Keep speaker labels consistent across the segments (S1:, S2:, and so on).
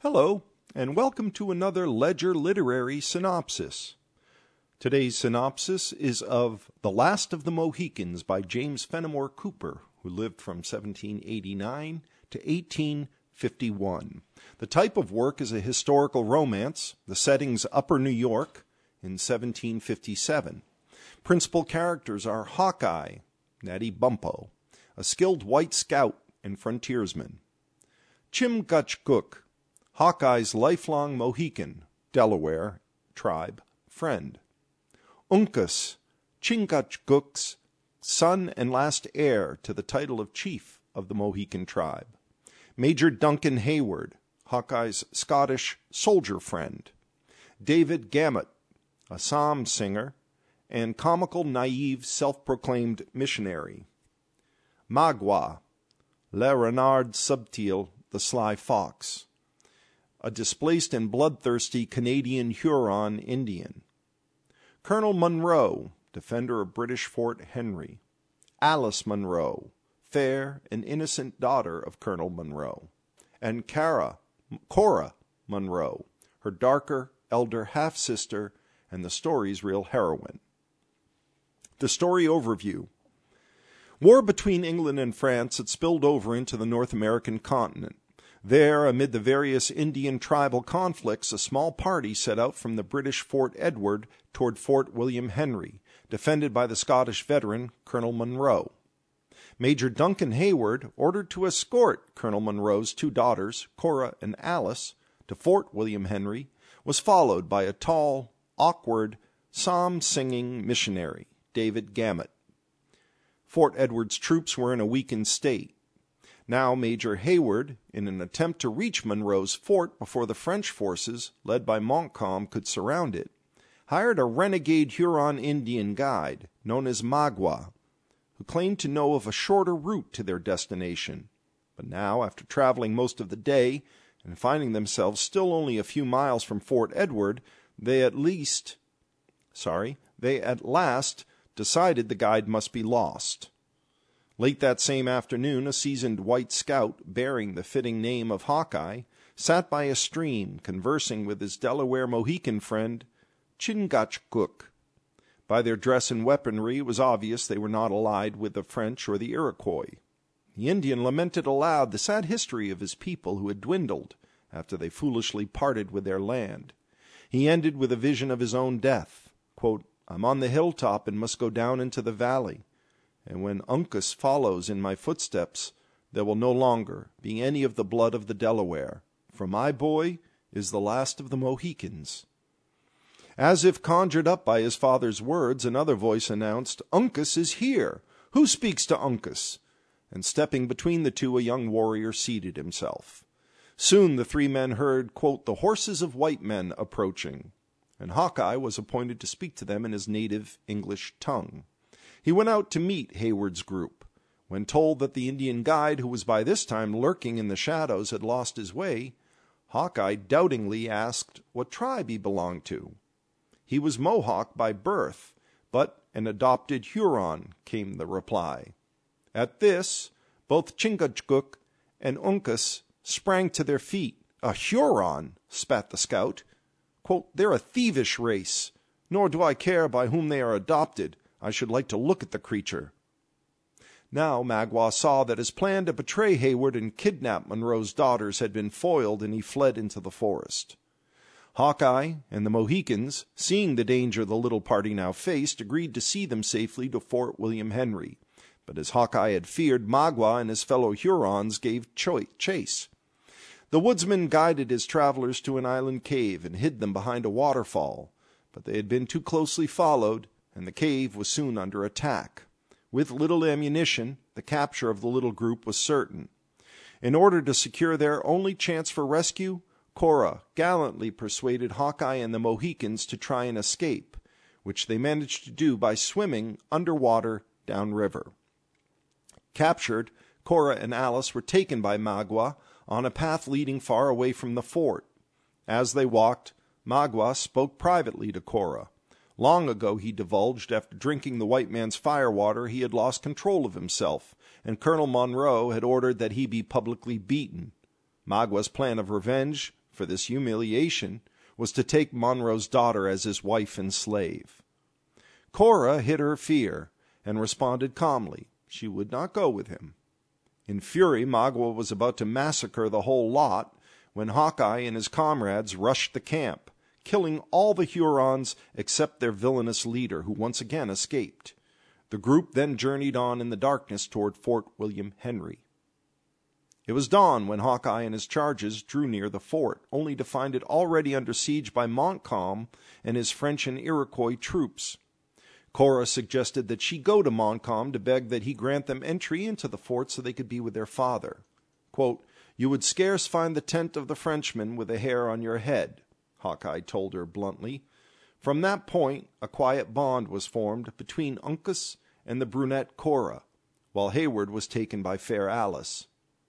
S1: Hello, and welcome to another Ledger Literary Synopsis. Today's synopsis is of The Last of the Mohicans by James Fenimore Cooper, who lived from 1789 to 1851. The type of work is a historical romance. The setting's Upper New York in 1757. Principal characters are Hawkeye, Natty Bumppo, a skilled white scout and frontiersman; Chingachgook, Hawkeye's lifelong Mohican, Delaware tribe, friend; Uncas, Chingachgook's son and last heir to the title of chief of the Mohican tribe; Major Duncan Hayward, Hawkeye's Scottish soldier friend; David Gamut, a psalm singer and comical, naive, self-proclaimed missionary; Magua, Le Renard Subtil, the sly fox, a displaced and bloodthirsty Canadian Huron Indian; Colonel Munro, defender of British Fort Henry; Alice Munro, fair and innocent daughter of Colonel Munro; and Cora Munro, her darker, elder half-sister and the story's real heroine. The story overview. War between England and France had spilled over into the North American continent. There, amid the various Indian tribal conflicts, a small party set out from the British Fort Edward toward Fort William Henry, defended by the Scottish veteran Colonel Munro. Major Duncan Hayward, ordered to escort Colonel Munro's two daughters, Cora and Alice, to Fort William Henry, was followed by a tall, awkward, psalm-singing missionary, David Gamut. Fort Edward's troops were in a weakened state. Now Major Hayward, in an attempt to reach Munro's fort before the French forces, led by Montcalm, could surround it, hired a renegade Huron Indian guide known as Magua, who claimed to know of a shorter route to their destination. But now, after traveling most of the day and finding themselves still only a few miles from Fort Edward, they at last decided the guide must be lost. Late that same afternoon, a seasoned white scout, bearing the fitting name of Hawkeye, sat by a stream, conversing with his Delaware Mohican friend, Chingachgook. By their dress and weaponry, it was obvious they were not allied with the French or the Iroquois. The Indian lamented aloud the sad history of his people who had dwindled after they foolishly parted with their land. He ended with a vision of his own death. Quote, "I'm on the hilltop and must go down into the valley. And when Uncas follows in my footsteps, there will no longer be any of the blood of the Delaware, for my boy is the last of the Mohicans." As if conjured up by his father's words, another voice announced, "Uncas is here! Who speaks to Uncas?" And stepping between the two, a young warrior seated himself. Soon the three men heard, quote, "the horses of white men approaching," and Hawkeye was appointed to speak to them in his native English tongue. He went out to meet Hayward's group. When told that the Indian guide, who was by this time lurking in the shadows, had lost his way, Hawkeye doubtingly asked what tribe he belonged to. He was Mohawk by birth, but an adopted Huron, came the reply. At this, both Chingachgook and Uncas sprang to their feet. "A Huron!" spat the scout. Quote, "They're a thievish race, nor do I care by whom they are adopted. I should like to look at the creature." Now Magua saw that his plan to betray Hayward and kidnap Munro's daughters had been foiled, and he fled into the forest. Hawkeye and the Mohicans, seeing the danger the little party now faced, agreed to see them safely to Fort William Henry. But as Hawkeye had feared, Magua and his fellow Hurons gave chase. The woodsman guided his travelers to an island cave and hid them behind a waterfall, but they had been too closely followed, and the cave was soon under attack. With little ammunition, the capture of the little group was certain. In order to secure their only chance for rescue, Cora gallantly persuaded Hawkeye and the Mohicans to try and escape, which they managed to do by swimming underwater downriver. Captured, Cora and Alice were taken by Magua on a path leading far away from the fort. As they walked, Magua spoke privately to Cora. Long ago, he divulged, after drinking the white man's firewater, he had lost control of himself, and Colonel Munro had ordered that he be publicly beaten. Magua's plan of revenge for this humiliation was to take Monroe's daughter as his wife and slave. Cora hid her fear and responded calmly. She would not go with him. In fury, Magua was about to massacre the whole lot when Hawkeye and his comrades rushed the camp, killing all the Hurons except their villainous leader, who once again escaped. The group then journeyed on in the darkness toward Fort William Henry. It was dawn when Hawkeye and his charges drew near the fort, only to find it already under siege by Montcalm and his French and Iroquois troops. Cora suggested that she go to Montcalm to beg that he grant them entry into the fort so they could be with their father. Quote, "You would scarce find the tent of the Frenchman with a hair on your head," Hawkeye told her bluntly. From that point, a quiet bond was formed between Uncas and the brunette Cora, while Heyward was taken by fair Alice.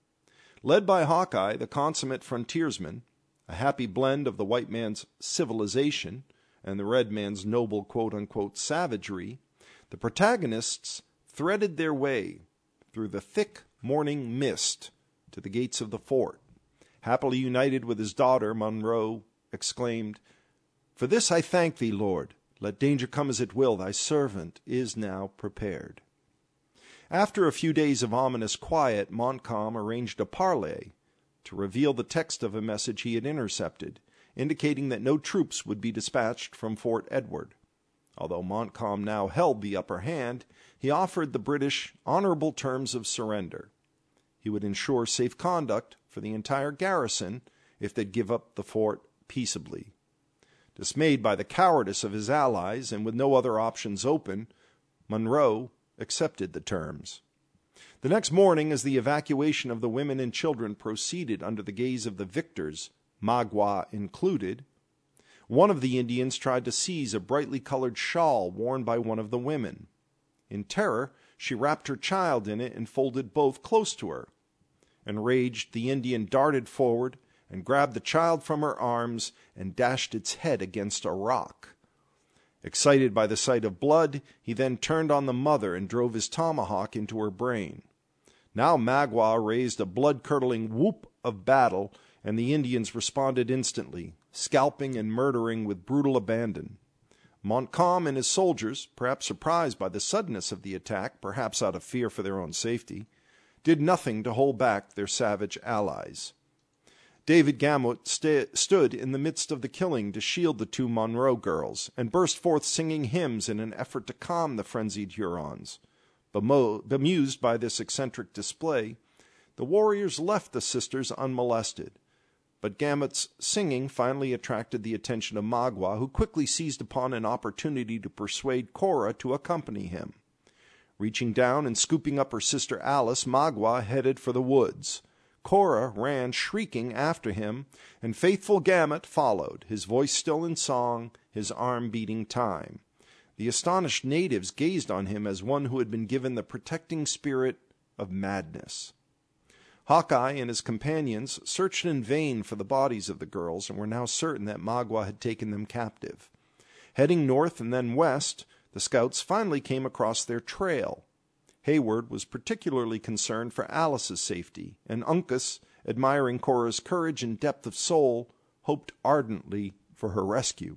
S1: Led by Hawkeye, the consummate frontiersman, a happy blend of the white man's civilization and the red man's noble quote-unquote savagery, the protagonists threaded their way through the thick morning mist to the gates of the fort. Happily united with his daughter, Monroe exclaimed, "For this I thank thee, Lord. Let danger come as it will, thy servant is now prepared." After a few days of ominous quiet, Montcalm arranged a parley to reveal the text of a message he had intercepted, indicating that no troops would be dispatched from Fort Edward. Although Montcalm now held the upper hand, he offered the British honorable terms of surrender. He would ensure safe conduct for the entire garrison if they'd give up the fort peaceably. Dismayed by the cowardice of his allies and with no other options open, Monroe accepted the terms. The next morning, as the evacuation of the women and children proceeded under the gaze of the victors, Magua included, one of the Indians tried to seize a brightly colored shawl worn by one of the women. In terror, she wrapped her child in it and folded both close to her. Enraged, the Indian darted forward and grabbed the child from her arms and dashed its head against a rock. Excited by the sight of blood, he then turned on the mother and drove his tomahawk into her brain. Now Magua raised a blood-curdling whoop of battle, and the Indians responded instantly, scalping and murdering with brutal abandon. Montcalm and his soldiers, perhaps surprised by the suddenness of the attack, perhaps out of fear for their own safety, did nothing to hold back their savage allies. David Gamut stood in the midst of the killing to shield the two Monroe girls, and burst forth singing hymns in an effort to calm the frenzied Hurons. Bemused by this eccentric display, the warriors left the sisters unmolested. But Gamut's singing finally attracted the attention of Magua, who quickly seized upon an opportunity to persuade Cora to accompany him. Reaching down and scooping up her sister Alice, Magua headed for the woods. Cora ran shrieking after him, and faithful Gamut followed, his voice still in song, his arm beating time. The astonished natives gazed on him as one who had been given the protecting spirit of madness. Hawkeye and his companions searched in vain for the bodies of the girls and were now certain that Magua had taken them captive. Heading north and then west, the scouts finally came across their trail. Heyward was particularly concerned for Alice's safety, and Uncas, admiring Cora's courage and depth of soul, hoped ardently for her rescue.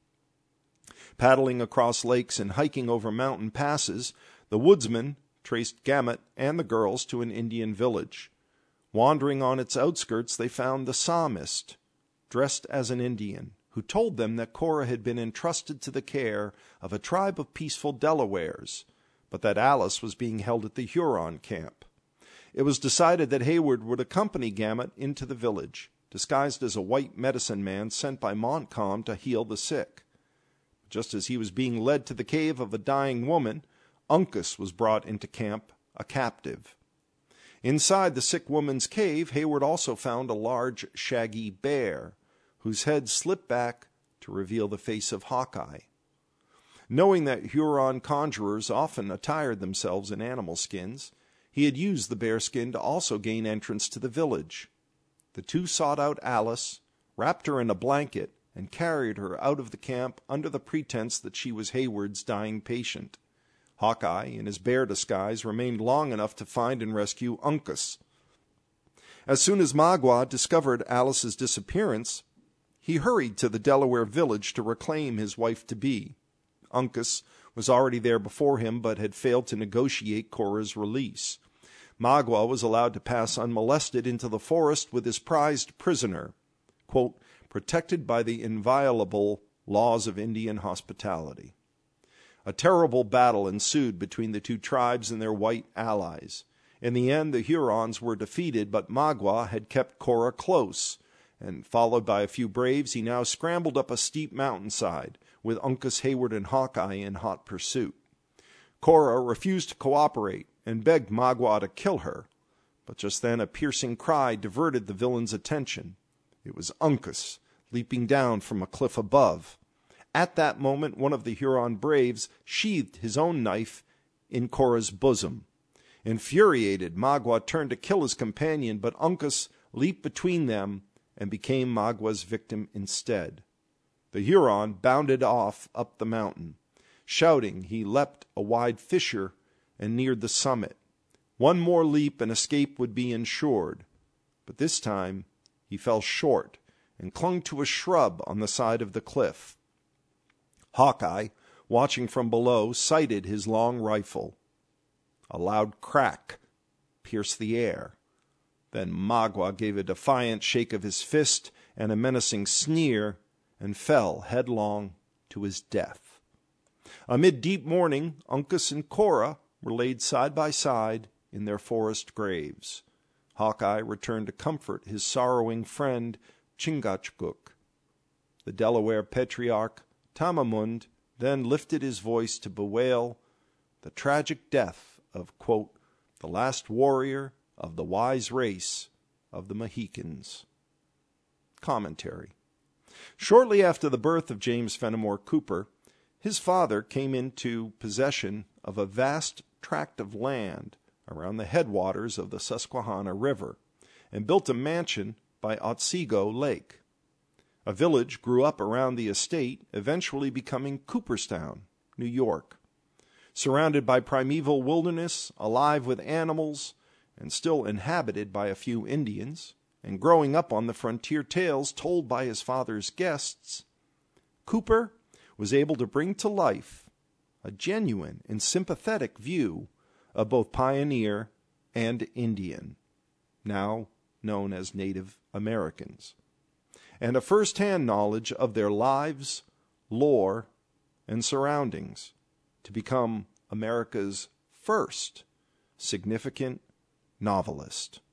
S1: Paddling across lakes and hiking over mountain passes, the woodsmen traced Gamut and the girls to an Indian village. Wandering on its outskirts, they found the psalmist, dressed as an Indian, who told them that Cora had been entrusted to the care of a tribe of peaceful Delawares, but that Alice was being held at the Huron camp. It was decided that Heyward would accompany Gamut into the village, disguised as a white medicine man sent by Montcalm to heal the sick. Just as he was being led to the cave of a dying woman, Uncas was brought into camp, a captive. Inside the sick woman's cave, Heyward also found a large, shaggy bear, whose head slipped back to reveal the face of Hawkeye. Knowing that Huron conjurers often attired themselves in animal skins, he had used the bearskin to also gain entrance to the village. The two sought out Alice, wrapped her in a blanket, and carried her out of the camp under the pretense that she was Heyward's dying patient. Hawkeye, in his bear disguise, remained long enough to find and rescue Uncas. As soon as Magua discovered Alice's disappearance, he hurried to the Delaware village to reclaim his wife-to-be. Uncas was already there before him, but had failed to negotiate Cora's release. Magua was allowed to pass unmolested into the forest with his prized prisoner, quote, protected by the inviolable laws of Indian hospitality. A terrible battle ensued between the two tribes and their white allies. In the end, the Hurons were defeated, but Magua had kept Cora close, and followed by a few braves, he now scrambled up a steep mountainside, with Uncas, Heyward, and Hawkeye in hot pursuit. Cora refused to cooperate and begged Magua to kill her, but just then a piercing cry diverted the villain's attention. It was Uncas, leaping down from a cliff above. At that moment, one of the Huron braves sheathed his own knife in Cora's bosom. Infuriated, Magua turned to kill his companion, but Uncas leaped between them and became Magua's victim instead. The Huron bounded off up the mountain. Shouting, he leapt a wide fissure and neared the summit. One more leap and escape would be ensured, but this time he fell short and clung to a shrub on the side of the cliff. Hawkeye, watching from below, sighted his long rifle. A loud crack pierced the air. Then Magua gave a defiant shake of his fist and a menacing sneer, and fell headlong to his death. Amid deep mourning, Uncas and Cora were laid side by side in their forest graves. Hawkeye returned to comfort his sorrowing friend Chingachgook. The Delaware patriarch Tamamund then lifted his voice to bewail the tragic death of, quote, the last warrior of the wise race of the Mohicans. Commentary. Shortly after the birth of James Fenimore Cooper, his father came into possession of a vast tract of land around the headwaters of the Susquehanna River and built a mansion by Otsego Lake. A village grew up around the estate, eventually becoming Cooperstown, New York. Surrounded by primeval wilderness, alive with animals, and still inhabited by a few Indians, and growing up on the frontier tales told by his father's guests, Cooper was able to bring to life a genuine and sympathetic view of both pioneer and Indian, now known as Native Americans, and a first-hand knowledge of their lives, lore, and surroundings to become America's first significant novelist.